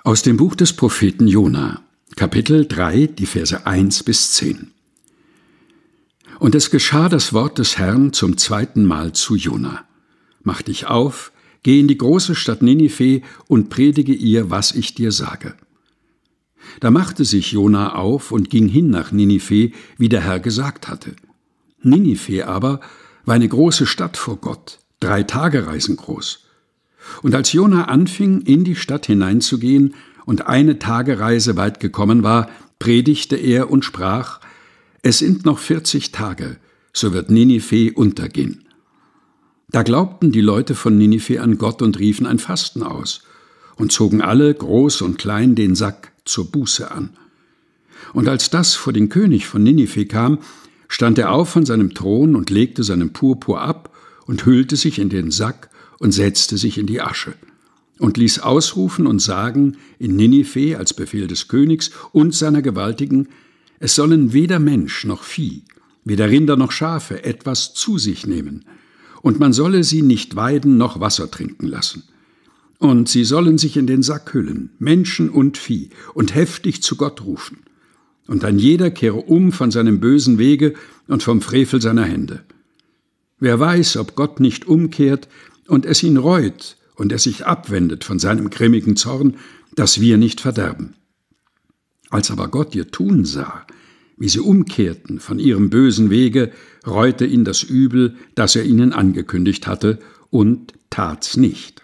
Aus dem Buch des Propheten Jona, Kapitel 3, die Verse 1 bis 10. Und es geschah das Wort des Herrn zum zweiten Mal zu Jona. Mach dich auf, geh in die große Stadt Ninive und predige ihr, was ich dir sage. Da machte sich Jona auf und ging hin nach Ninive, wie der Herr gesagt hatte. Ninive aber war eine große Stadt vor Gott, 3 Tagereisen groß. Und als Jona anfing, in die Stadt hineinzugehen und 1 Tagereise weit gekommen war, predigte er und sprach: Es sind noch 40 Tage, so wird Ninive untergehen. Da glaubten die Leute von Ninive an Gott und riefen ein Fasten aus und zogen alle, groß und klein, den Sack zur Buße an. Und als das vor den König von Ninive kam, stand er auf von seinem Thron und legte seinen Purpur ab und hüllte sich in den Sack und setzte sich in die Asche und ließ ausrufen und sagen in Ninive als Befehl des Königs und seiner Gewaltigen: Es sollen weder Mensch noch Vieh, weder Rinder noch Schafe etwas zu sich nehmen, und man solle sie nicht weiden noch Wasser trinken lassen. Und sie sollen sich in den Sack hüllen, Menschen und Vieh, und heftig zu Gott rufen. Und ein jeder kehre um von seinem bösen Wege und vom Frevel seiner Hände. Wer weiß, ob Gott nicht umkehrt und es ihn reut und er sich abwendet von seinem grimmigen Zorn, dass wir nicht verderben. Als aber Gott ihr Tun sah, wie sie umkehrten von ihrem bösen Wege, reute ihn das Übel, das er ihnen angekündigt hatte, und tat's nicht.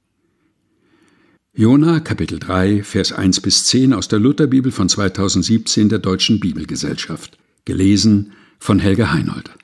Jona, Kapitel 3, Vers 1 bis 10 aus der Lutherbibel von 2017 der Deutschen Bibelgesellschaft. Gelesen von Helge Heinold.